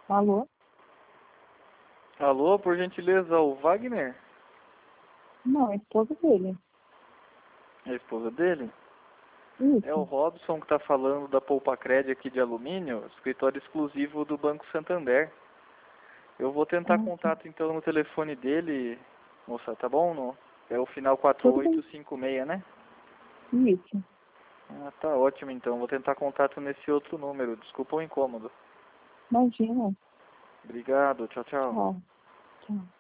Alô? Alô, por gentileza, o Wagner? Não, é a esposa dele. É a esposa dele? É o Isso. Robson que está falando da Poupa Cred aqui de alumínio, escritório exclusivo do Banco Santander. Eu vou tentar Ah, sim. contato então no telefone dele, moça, tá bom? É o final Tudo bem. 4856, né? Isso. Ah, tá ótimo então. Vou tentar contato nesse outro número. Desculpa o incômodo. Imagina. Obrigado, tchau, tchau. Tchau. Tchau.